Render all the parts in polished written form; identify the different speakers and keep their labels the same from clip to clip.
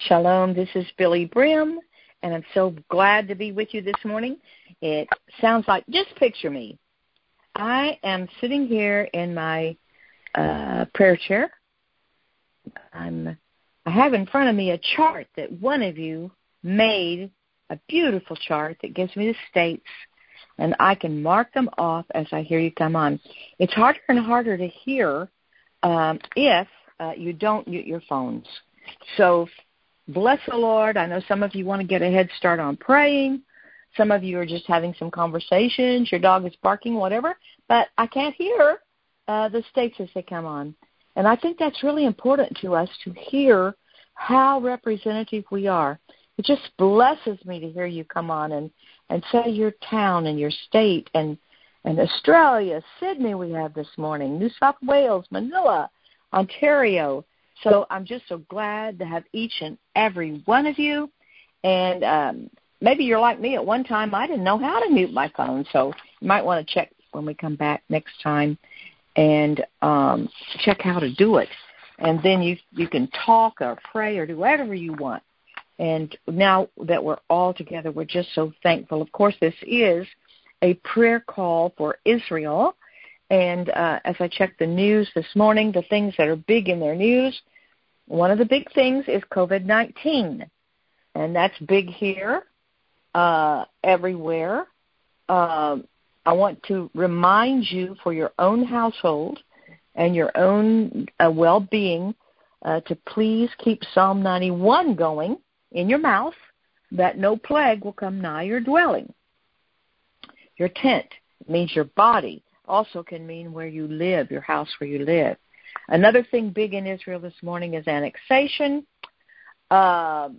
Speaker 1: Shalom, this is Billy Brim, and I'm so glad to be with you this morning. It sounds like, just picture me. I am sitting here in my prayer chair. I have in front of me a chart that one of you made, a beautiful chart that gives me the states, and I can mark them off as I hear you come on. It's harder and harder to hear if you don't mute your phones. So bless the Lord. I know some of you want to get a head start on praying. Some of you are just having some conversations. Your dog is barking, whatever. But I can't hear the states as they come on. And I think that's really important to us to hear how representative we are. It just blesses me to hear you come on and say your town and your state and Australia, Sydney we have this morning, New South Wales, Manila, Ontario. So I'm just so glad to have each and every one of you. And maybe you're like me. At one time, I didn't know how to mute my phone. So you might want to check when we come back next time and check how to do it. And then you can talk or pray or do whatever you want. And now that we're all together, we're just so thankful. Of course, this is a prayer call for Israel. And as I checked the news this morning, the things that are big in their news, one of the big things is COVID-19. And that's big here, everywhere. I want to remind you for your own household and your own well-being to please keep Psalm 91 going in your mouth, that no plague will come nigh your dwelling. Your tent means your body. Also can mean where you live, your house where you live. Another thing big in Israel this morning is annexation. My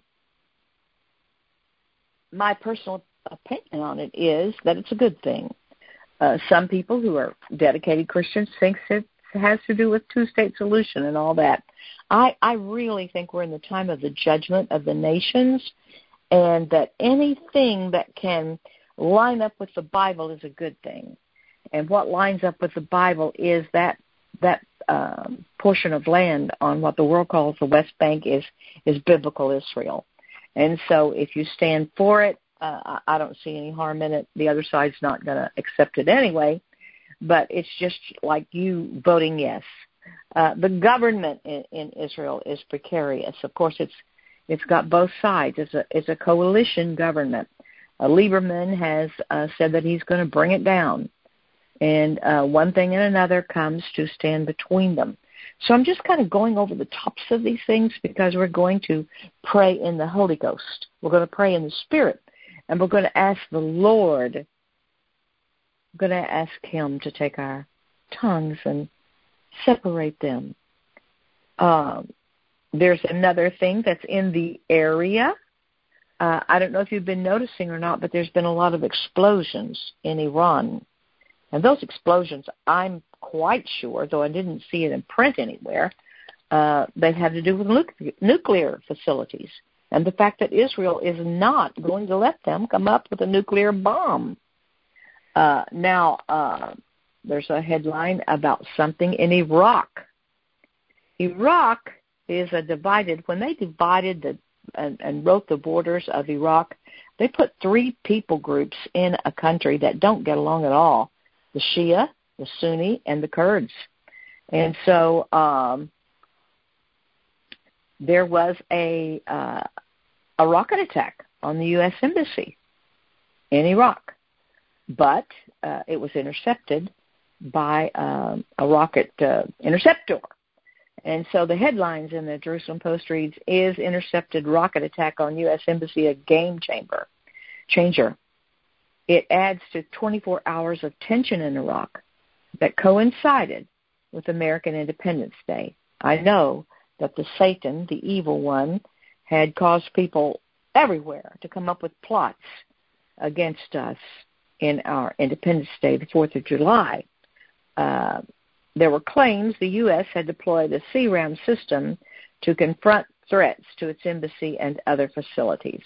Speaker 1: personal opinion on it is that it's a good thing. Some people who are dedicated Christians think it has to do with two-state solution and all that. I really think we're in the time of the judgment of the nations, and that anything that can line up with the Bible is a good thing. And what lines up with the Bible is that portion of land on what the world calls the West Bank is biblical Israel. And so if you stand for it, I don't see any harm in it. The other side's not going to accept it anyway, but it's just like you voting yes. The government in Israel is precarious. Of course, it's got both sides. It's a coalition government. Lieberman has said that he's going to bring it down. And one thing and another comes to stand between them. So I'm just kind of going over the tops of these things because we're going to pray in the Holy Ghost. We're going to pray in the Spirit. And we're going to ask the Lord, we're going to ask Him to take our tongues and separate them. There's another thing that's in the area. I don't know if you've been noticing or not, but there's been a lot of explosions in Iran. And those explosions, I'm quite sure, though I didn't see it in print anywhere, they have to do with nuclear facilities and the fact that Israel is not going to let them come up with a nuclear bomb. Now, there's a headline about something in Iraq. Iraq is when they divided and wrote the borders of Iraq, they put three people groups in a country that don't get along at all. The Shia, the Sunni, and the Kurds. And so there was a rocket attack on the U.S. Embassy in Iraq. But it was intercepted by a rocket interceptor. And so the headlines in the Jerusalem Post reads, "Is intercepted rocket attack on U.S. Embassy a game changer?" It adds to 24 hours of tension in Iraq that coincided with American Independence Day. I know that the Satan, the evil one, had caused people everywhere to come up with plots against us in our Independence Day, the 4th of July. There were claims the U.S. had deployed a CRAM system to confront threats to its embassy and other facilities.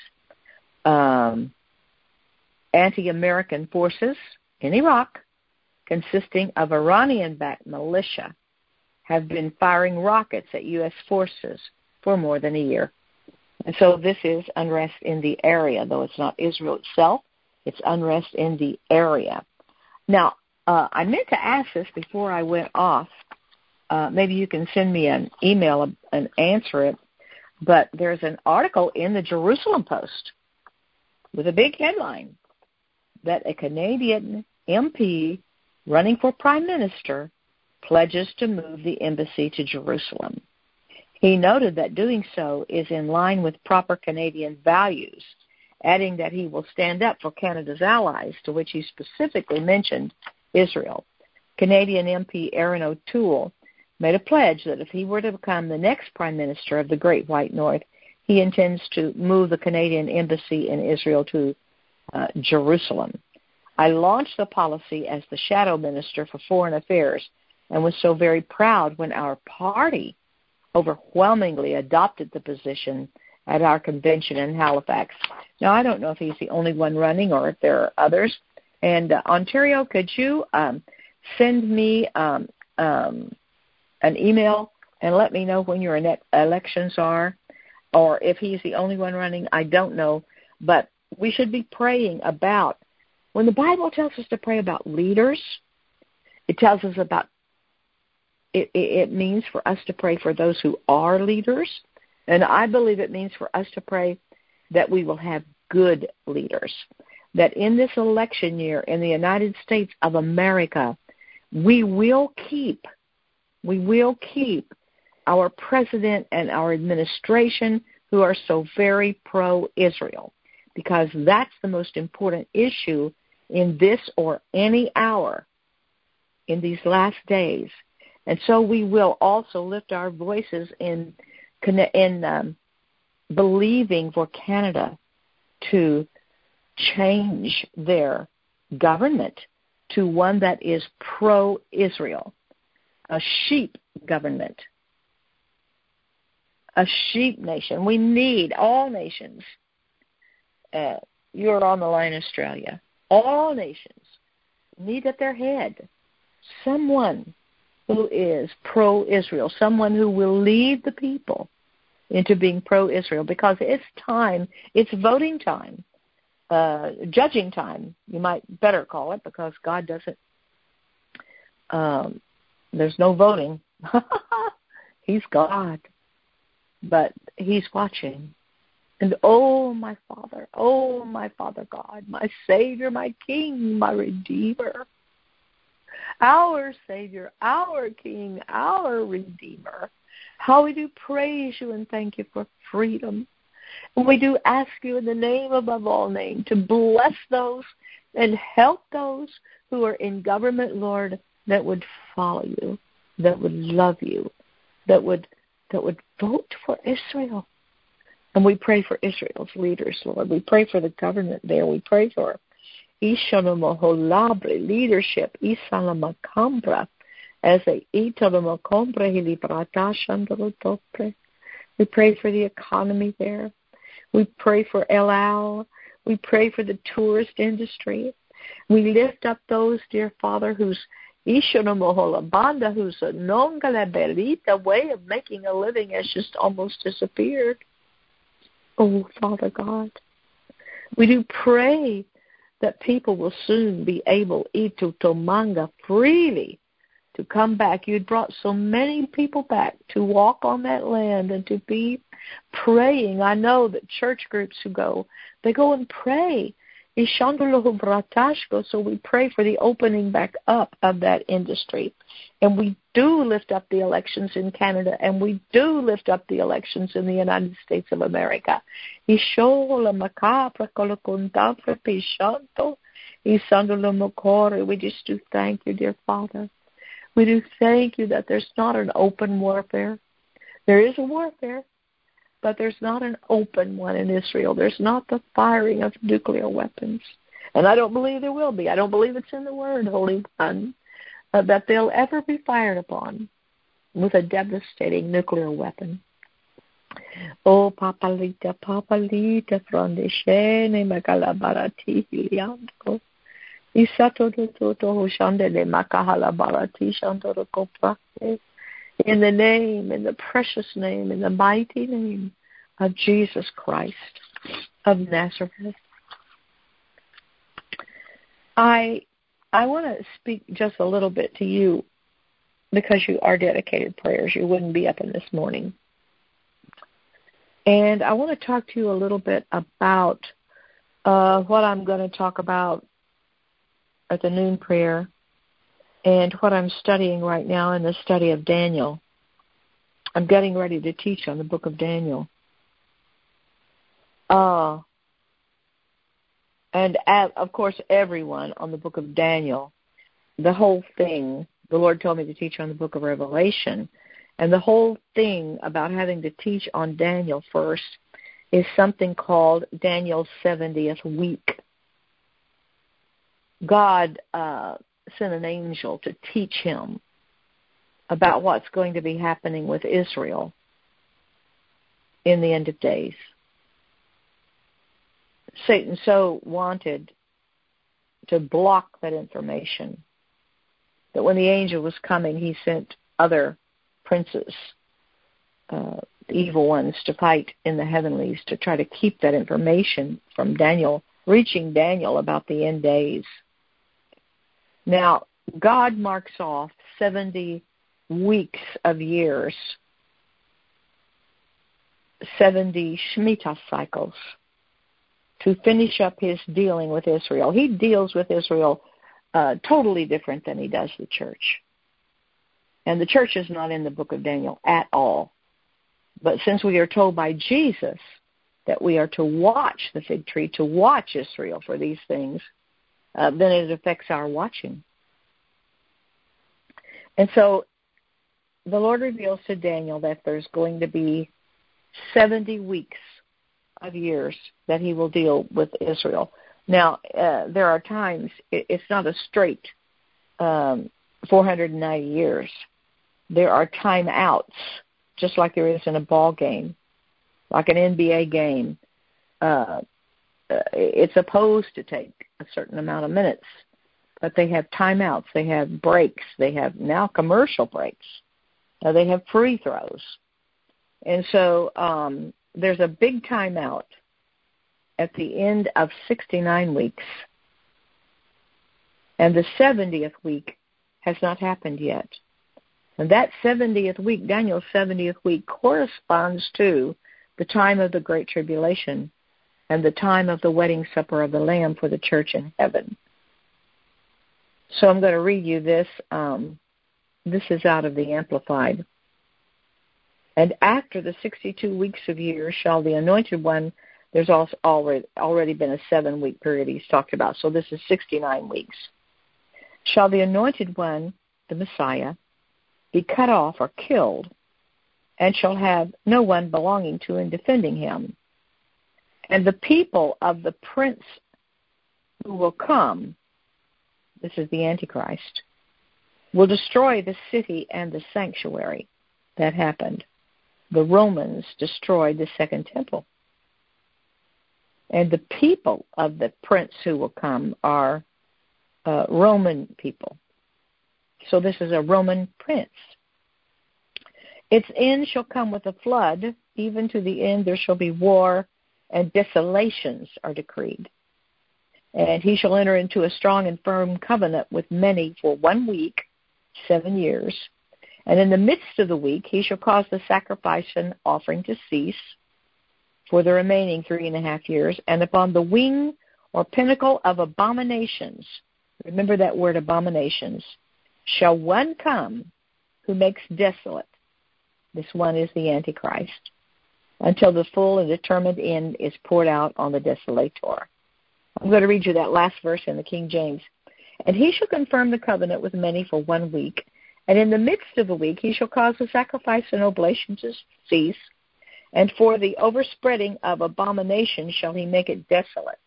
Speaker 1: Anti-American forces in Iraq, consisting of Iranian-backed militia, have been firing rockets at U.S. forces for more than a year. And so this is unrest in the area, though it's not Israel itself. It's unrest in the area. Now, I meant to ask this before I went off. Maybe you can send me an email and answer it. But there's an article in the Jerusalem Post with a big headline that a Canadian MP running for prime minister pledges to move the embassy to Jerusalem. He noted that doing so is in line with proper Canadian values, adding that he will stand up for Canada's allies, to which he specifically mentioned Israel. Canadian MP Aaron O'Toole made a pledge that if he were to become the next prime minister of the Great White North, he intends to move the Canadian embassy in Israel to Jerusalem. I launched the policy as the shadow minister for foreign affairs and was so very proud when our party overwhelmingly adopted the position at our convention in Halifax. Now, I don't know if he's the only one running or if there are others. And Ontario, could you send me an email and let me know when your elections are, or if he's the only one running? I don't know. But we should be praying about, when the Bible tells us to pray about leaders, it tells us about, it means for us to pray for those who are leaders. And I believe it means for us to pray that we will have good leaders, that in this election year in the United States of America, we will keep our president and our administration who are so very pro-Israel, because that's the most important issue in this or any hour in these last days. And so we will also lift our voices in believing for Canada to change their government to one that is pro-Israel, a sheep government, a sheep nation. We need all nations. You're on the line, Australia. All nations need at their head someone who is pro-Israel, someone who will lead the people into being pro-Israel, because it's time, it's voting time, judging time, you might better call it, because God doesn't, there's no voting. He's God, but He's watching. And oh, my Father God, my Savior, my King, my Redeemer, our Savior, our King, our Redeemer. How we do praise you and thank you for freedom. And we do ask you in the name above all names to bless those and help those who are in government, Lord, that would follow you, that would love you, that would vote for Israel. And we pray for Israel's leaders, Lord. We pray for the government there. We pray for Ishanamoholabre leadership, Isalamakambra, as a Italamakambra Hilibrata Shandrotopre. We pray for the economy there. We pray for El Al. We pray for the tourist industry. We lift up those, dear Father, whose Ishanamoholabanda, whose Nongalabelita way of making a living has just almost disappeared. Oh, Father God, we do pray that people will soon be able, Itu Tomanga, freely to come back. You had brought so many people back to walk on that land and to be praying. I know that church groups who go, they go and pray. So we pray for the opening back up of that industry. And we do lift up the elections in Canada, and we do lift up the elections in the United States of America. We just do thank you, dear Father. We do thank you that there's not an open warfare. There is a warfare, but there's not an open one in Israel. There's not the firing of nuclear weapons. And I don't believe there will be. I don't believe it's in the Word, Holy One, that they'll ever be fired upon with a devastating nuclear weapon. Oh, Papalita, frondeshene, magalabarati, hiliando. Isato toto hoshandele, makahalabarati, shandorokoprate. In the name, in the precious name, in the mighty name of Jesus Christ of Nazareth. I want to speak just a little bit to you because you are dedicated prayers. You wouldn't be up in this morning. And I want to talk to you a little bit about what I'm going to talk about at the noon prayer and what I'm studying right now in the study of Daniel. I'm getting ready to teach on the book of Daniel. And of course, everyone on the book of Daniel, the whole thing, the Lord told me to teach on the book of Revelation. And the whole thing about having to teach on Daniel first is something called Daniel's 70th week. God sent an angel to teach him about what's going to be happening with Israel in the end of days. Satan so wanted to block that information that when the angel was coming, he sent other princes, the evil ones, to fight in the heavenlies to try to keep that information from Daniel, reaching Daniel about the end days. Now, God marks off 70 weeks of years, 70 Shemitah cycles, to finish up his dealing with Israel. He deals with Israel totally different than he does the church. And the church is not in the book of Daniel at all. But since we are told by Jesus that we are to watch the fig tree, to watch Israel for these things, then it affects our watching. And so the Lord reveals to Daniel that there's going to be 70 weeks of years that he will deal with Israel. Now, there are times, it's not a straight 490 years. There are time outs, just like there is in a ball game, like an NBA game. It's supposed to take a certain amount of minutes, but they have timeouts, they have breaks, they have now commercial breaks, they have free throws. And so there's a big timeout at the end of 69 weeks, and the 70th week has not happened yet. And that 70th week, Daniel's 70th week, corresponds to the time of the Great Tribulation and the time of the wedding supper of the Lamb for the church in heaven. So I'm going to read you this. This is out of the Amplified. And after the 62 weeks of years shall the Anointed One, there's also already been a 7-week period he's talked about, so this is 69 weeks. Shall the Anointed One, the Messiah, be cut off or killed, and shall have no one belonging to and defending him. And the people of the prince who will come, this is the Antichrist, will destroy the city and the sanctuary. That happened. The Romans destroyed the second temple. And the people of the prince who will come are Roman people. So this is a Roman prince. Its end shall come with a flood, even to the end there shall be war, and desolations are decreed. And he shall enter into a strong and firm covenant with many for 1 week, 7 years. And in the midst of the week he shall cause the sacrifice and offering to cease for the remaining 3.5 years. And upon the wing or pinnacle of abominations, remember that word abominations, shall one come who makes desolate. This one is the Antichrist, until the full and determined end is poured out on the desolator. I'm going to read you that last verse in the King James. And he shall confirm the covenant with many for 1 week, and in the midst of the week he shall cause the sacrifice and oblation to cease, and for the overspreading of abomination shall he make it desolate.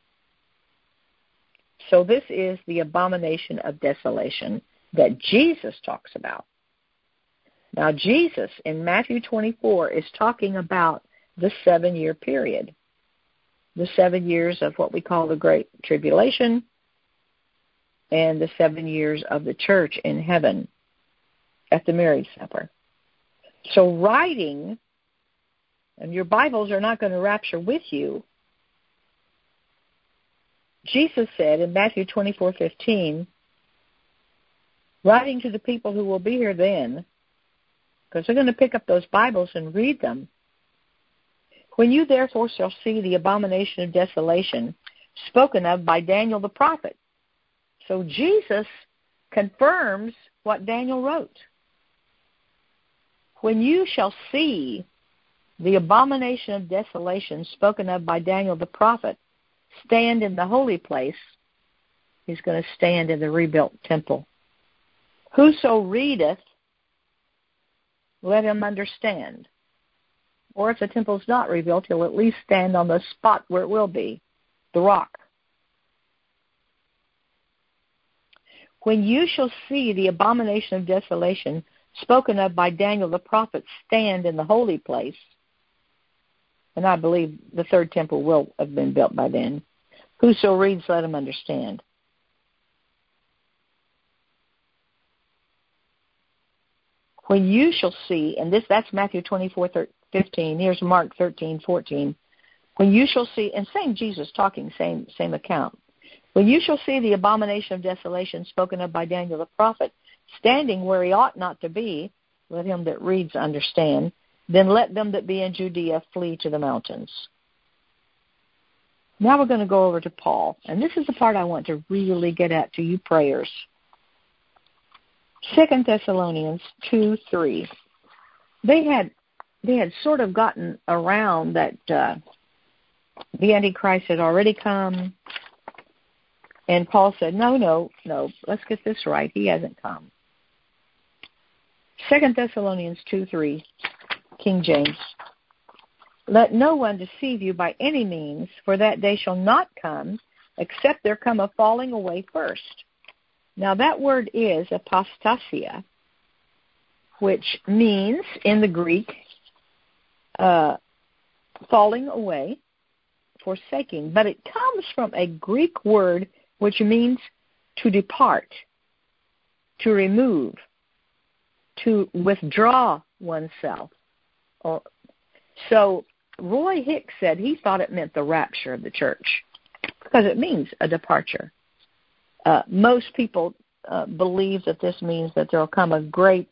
Speaker 1: So this is the abomination of desolation that Jesus talks about. Now, Jesus in Matthew 24 is talking about the 7-year period, the 7 years of what we call the Great Tribulation and the 7 years of the church in heaven at the marriage supper. So writing and your Bibles are not going to rapture with you. Jesus said in Matthew 24:15, writing to the people who will be here then, because they're going to pick up those Bibles and read them. When you therefore shall see the abomination of desolation spoken of by Daniel the prophet. So Jesus confirms what Daniel wrote. When you shall see the abomination of desolation spoken of by Daniel the prophet stand in the holy place, he's going to stand in the rebuilt temple. Whoso readeth, let him understand. Or if the temple's not rebuilt, he'll at least stand on the spot where it will be, the rock. When you shall see the abomination of desolation spoken of by Daniel the prophet stand in the holy place, and I believe the third temple will have been built by then, whoso reads, let him understand. When you shall see, and that's Matthew 24:15. Here's Mark 13:14. When you shall see, and same Jesus talking, same account. When you shall see the abomination of desolation spoken of by Daniel the prophet standing where he ought not to be, let him that reads understand. Then let them that be in Judea flee to the mountains. Now we're going to go over to Paul, and this is the part I want to really get at to you prayers. 2 Thessalonians 2:3. They had sort of gotten around that the Antichrist had already come, and Paul said, no, let's get this right. He hasn't come. 2 Thessalonians 2:3, King James. Let no one deceive you by any means, for that day shall not come, except there come a falling away first. Now that word is apostasia, which means in the Greek falling away, forsaking. But it comes from a Greek word which means to depart, to remove, to withdraw oneself. So Roy Hicks said he thought it meant the rapture of the church because it means a departure. Most people believe that this means that there will come a great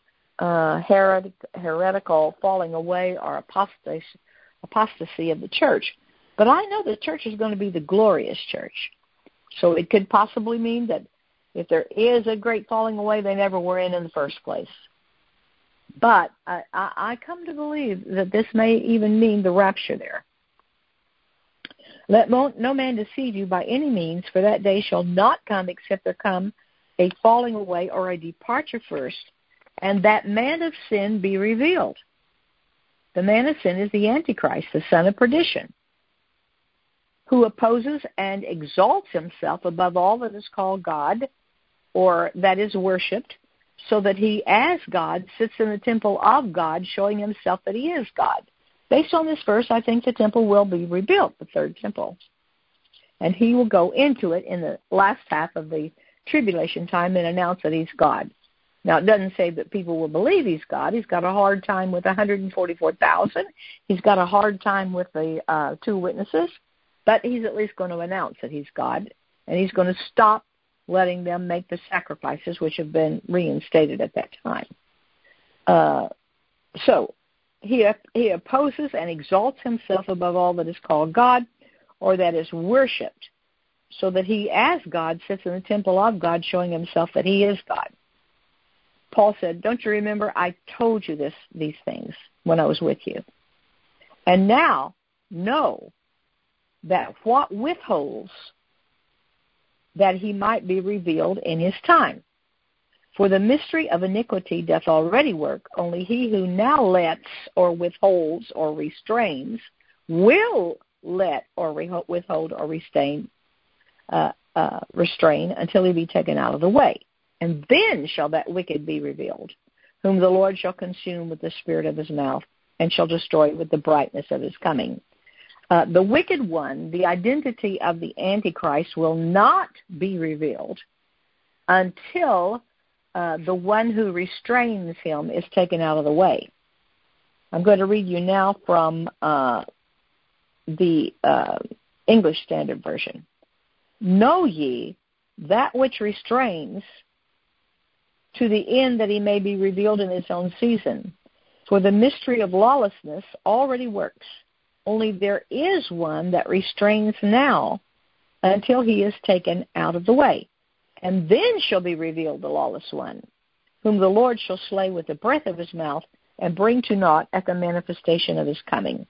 Speaker 1: heretical falling away or apostasy of the church. But I know the church is going to be the glorious church. So it could possibly mean that if there is a great falling away, they never were in the first place. But I come to believe that this may even mean the rapture there. Let no man deceive you by any means, for that day shall not come except there come a falling away or a departure first, and that man of sin be revealed. The man of sin is the Antichrist, the son of perdition, who opposes and exalts himself above all that is called God or that is worshipped, so that he, as God, sits in the temple of God, showing himself that he is God. Based on this verse, I think the temple will be rebuilt, the third temple. And he will go into it in the last half of the tribulation time and announce that he's God. Now, it doesn't say that people will believe he's God. He's got a hard time with 144,000. He's got a hard time with the two witnesses. But he's at least going to announce that he's God. And he's going to stop letting them make the sacrifices which have been reinstated at that time. So he opposes and exalts himself above all that is called God or that is worshipped, so that he, as God, sits in the temple of God, showing himself that he is God. Paul said, don't you remember I told you these things when I was with you? And now know that what withholds that he might be revealed in his time. For the mystery of iniquity doth already work, only he who now lets or withholds or restrains will let or withhold or restrain until he be taken out of the way. And then shall that wicked be revealed, whom the Lord shall consume with the spirit of his mouth and shall destroy with the brightness of his coming. The wicked one, the identity of the Antichrist, will not be revealed until the one who restrains him is taken out of the way. I'm going to read you now from the English Standard Version. Know ye that which restrains to the end that he may be revealed in his own season. For the mystery of lawlessness already works. Only there is one that restrains now until he is taken out of the way. And then shall be revealed the lawless one, whom the Lord shall slay with the breath of his mouth and bring to naught at the manifestation of his coming.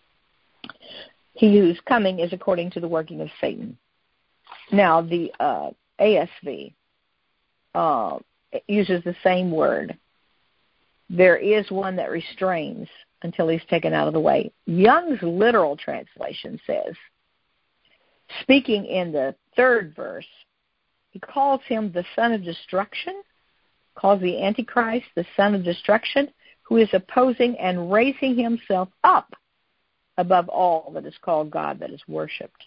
Speaker 1: He whose coming is according to the working of Satan. Now, the ASV uses the same word. There is one that restrains until he's taken out of the way. Young's literal translation says, speaking in the 3rd verse, he calls him the son of destruction, calls the Antichrist the son of destruction, who is opposing and raising himself up above all that is called God, that is worshipped.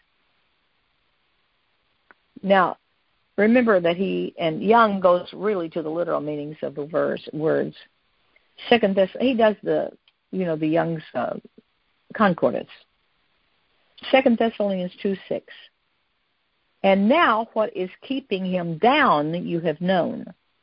Speaker 1: Now, remember that and Young goes really to the literal meanings of the words. He does the Young's concordance. 2 Thessalonians 2:6. And now what is keeping him down you have known.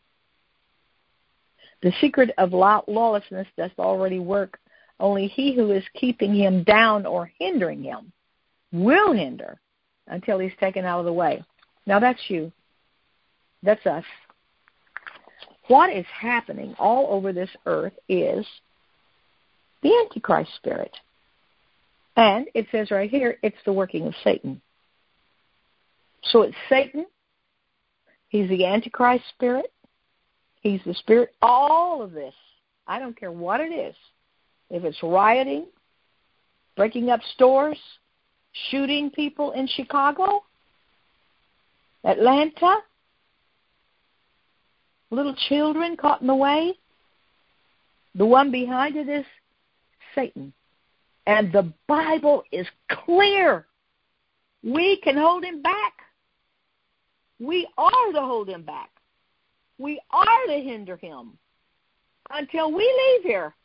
Speaker 1: The secret of lawlessness doth already work. Only he who is keeping him down or hindering him will hinder until he's taken out of the way. Now that's you. That's us. What is happening all over this earth is the Antichrist spirit. And it says right here, it's the working of Satan. So it's Satan. He's the Antichrist spirit. He's the spirit. All of this, I don't care what it is. If it's rioting, breaking up stores, shooting people in Chicago, Atlanta, little children caught in the way, the one behind it is Satan. And the Bible is clear. We can hold him back. We are to hold him back. We are to hinder him until we leave here.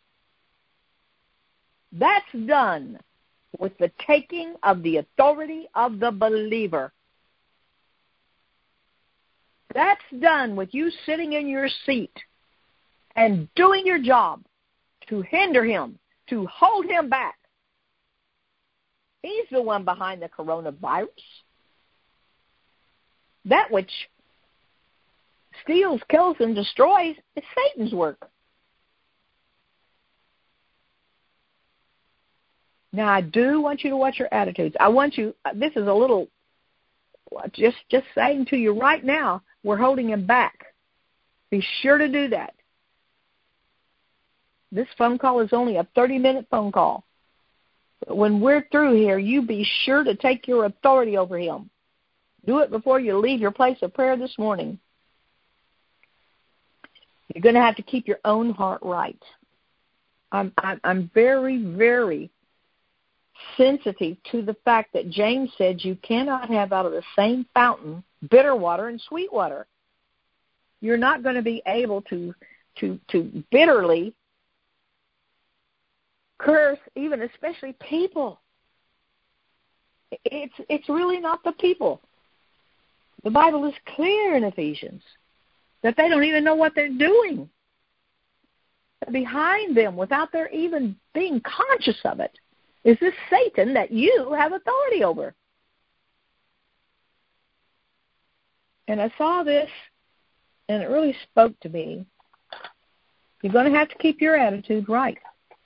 Speaker 1: That's done with the taking of the authority of the believer. That's done with you sitting in your seat and doing your job to hinder him, to hold him back. He's the one behind the coronavirus. That which steals, kills, and destroys is Satan's work. Now, I do want you to watch your attitudes. I want you, this is a little, just saying to you right now, we're holding him back. Be sure to do that. This phone call is only a 30-minute phone call. But when we're through here, you be sure to take your authority over him. Do it before you leave your place of prayer this morning. You're going to have to keep your own heart right. I'm very, very sensitive to the fact that James said you cannot have out of the same fountain bitter water and sweet water. You're not going to be able to bitterly curse, even especially people. It's really not the people. The Bible is clear in Ephesians that they don't even know what they're doing. Behind them, without their even being conscious of it, is this Satan that you have authority over. And I saw this, and it really spoke to me. You're going to have to keep your attitude right.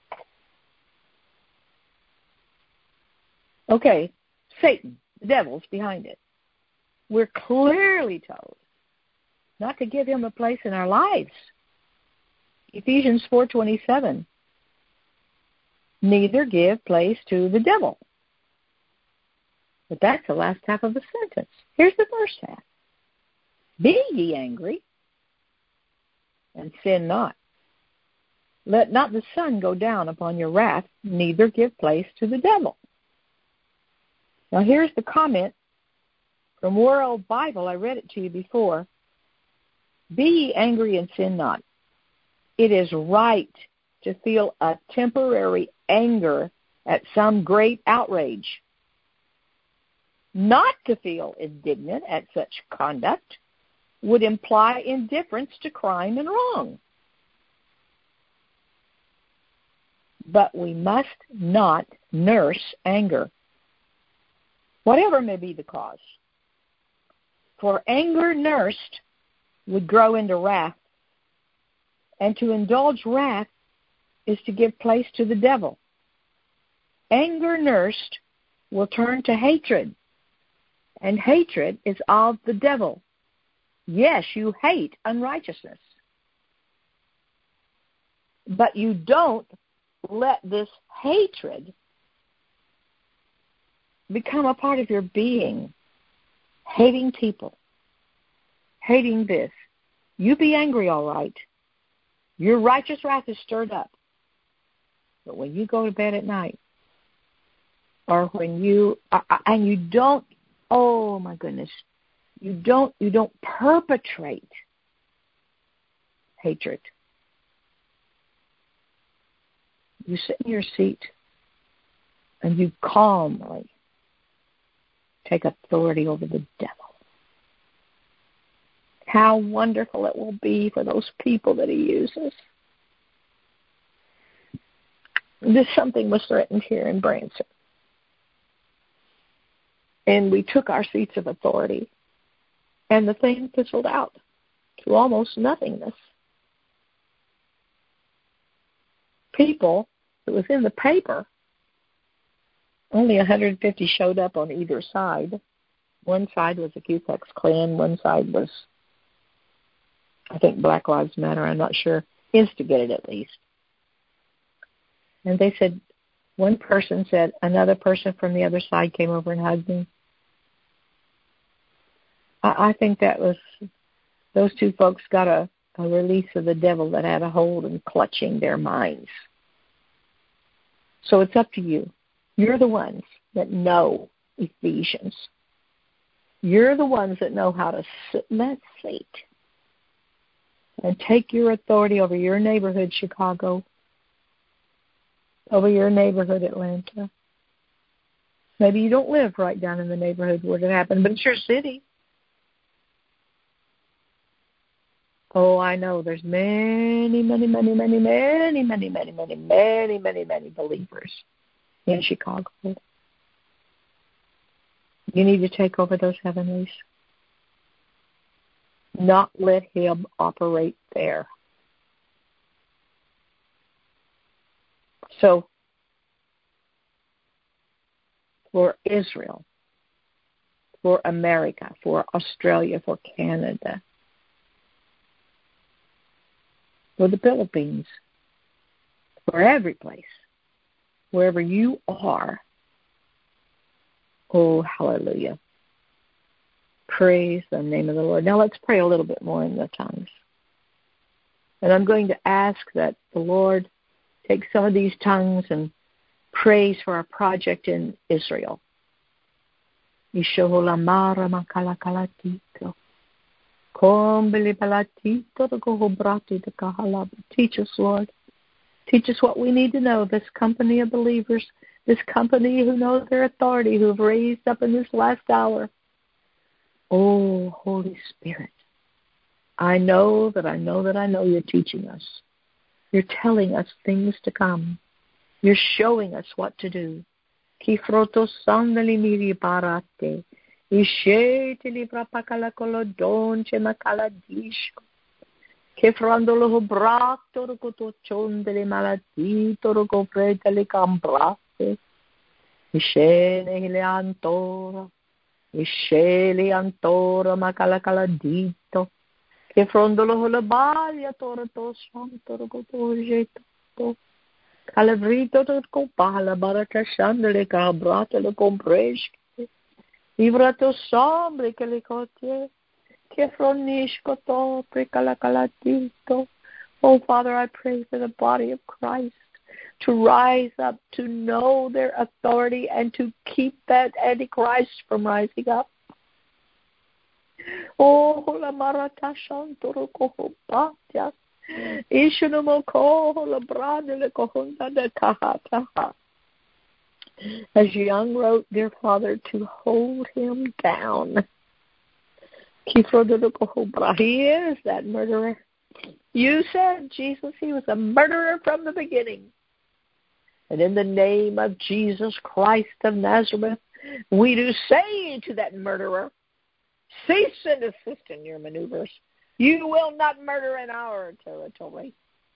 Speaker 1: Okay, Satan, the devil's behind it. We're clearly told not to give him a place in our lives. Ephesians 4:27. Neither give place to the devil. But that's the last half of the sentence. Here's the first half. Be ye angry, and sin not. Let not the sun go down upon your wrath, neither give place to the devil. Now here's the comment from World Bible. I read it to you before. Be ye angry and sin not. It is right to feel a temporary anger at some great outrage. Not to feel indignant at such conduct would imply indifference to crime and wrong. But we must not nurse anger, whatever may be the cause. For anger nursed would grow into wrath, and to indulge wrath is to give place to the devil. Anger nursed will turn to hatred, and hatred is of the devil. Yes, you hate unrighteousness, but you don't let this hatred become a part of your being. Hating people, hating this. You be angry, all right. Your righteous wrath is stirred up. But when you go to bed at night, or when you, and you don't, oh my goodness, you don't perpetrate hatred. You sit in your seat and you calmly take authority over the devil. How wonderful it will be for those people that he uses. This something was threatened here in Branson. And we took our seats of authority. And the thing fizzled out to almost nothingness. People, it was in the paper, only 150 showed up on either side. One side was the Ku Klux Klan. One side was, I think, Black Lives Matter. I'm not sure. Instigated, at least. And they said, one person said, another person from the other side came over and hugged me. I think that was, those two folks got a release of the devil that had a hold and clutching their minds. So it's up to you. You're the ones that know Ephesians. You're the ones that know how to sit in that seat and take your authority over your neighborhood, Chicago, over your neighborhood, Atlanta. Maybe you don't live right down in the neighborhood where it happened, but it's your city. Oh, I know there's many believers in Chicago. You need to take over those heavenlies. Not let him operate there. So, for Israel, for America, for Australia, for Canada, for the Philippines, for every place, wherever you are. Oh, hallelujah. Praise the name of the Lord. Now let's pray a little bit more in the tongues. And I'm going to ask that the Lord take some of these tongues and praise for our project in Israel. Teach us, Lord. Teach us what we need to know, this company of believers, this company who knows their authority, who have raised up in this last hour. Oh, Holy Spirit, I know you're teaching us. You're telling us things to come. You're showing us what to do. Che frandolo brato rocoto ciondele malati toroco pretele cambrate Ishele le antora macalacaladito che frondolo la baglia toroto santo rocoto jeto calavrito to pala baraka shandele cabrate le compresche ivrato sombre che le cotie. Oh, Father, I pray for the body of Christ to rise up, to know their authority, and to keep that Antichrist from rising up. Oh, As Young wrote, dear Father, to hold him down. He is that murderer. You said, Jesus, he was a murderer from the beginning. And in the name of Jesus Christ of Nazareth, we do say to that murderer, cease and desist in your maneuvers. You will not murder in our territory.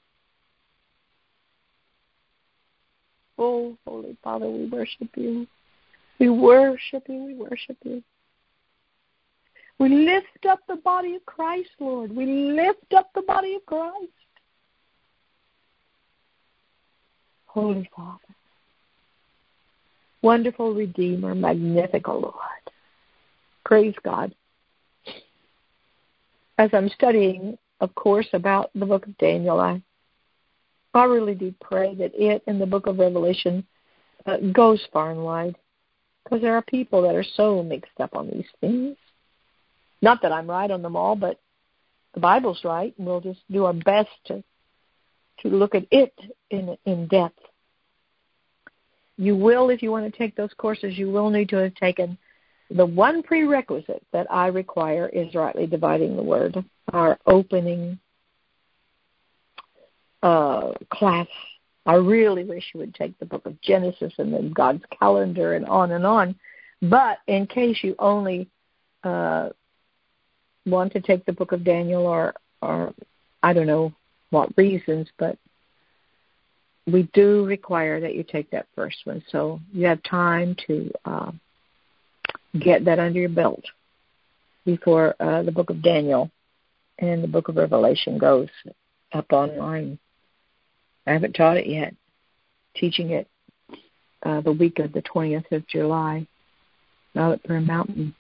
Speaker 1: Oh, Holy Father, we worship you. We worship you. We worship you. We lift up the body of Christ, Lord. We lift up the body of Christ. Holy Father, wonderful Redeemer, magnifical Lord. Praise God. As I'm studying, of course, about the book of Daniel, I really do pray that it and the book of Revelation goes far and wide, because there are people that are so mixed up on these things. Not that I'm right on them all, but the Bible's right, and we'll just do our best to look at it in depth. You will, if you want to take those courses, you will need to have taken the one prerequisite that I require is rightly dividing the word. Our opening class. I really wish you would take the book of Genesis and then God's calendar and on and on. But in case you only want to take the book of Daniel or I don't know what reasons, but we do require that you take that first one. So you have time to get that under your belt before the book of Daniel and the book of Revelation goes up online. I haven't taught it yet. Teaching it the week of the 20th of July out at Prayer Mountain.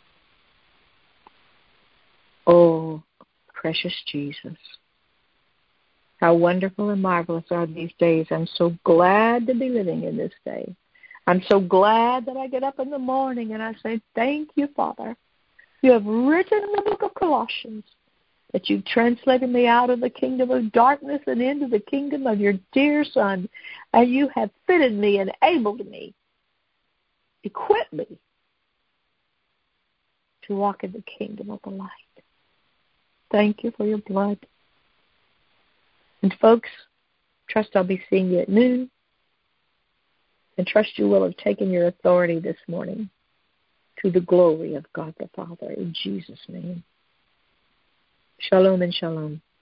Speaker 1: Oh, precious Jesus. How wonderful and marvelous are these days. I'm so glad to be living in this day. I'm so glad that I get up in the morning and I say, thank you, Father. You have written in the book of Colossians that you've translated me out of the kingdom of darkness and into the kingdom of your dear Son. And you have fitted me, enabled me, equipped me to walk in the kingdom of the light. Thank you for your blood. And folks, trust I'll be seeing you at noon. And trust you will have taken your authority this morning to the glory of God the Father in Jesus' name. Shalom and shalom.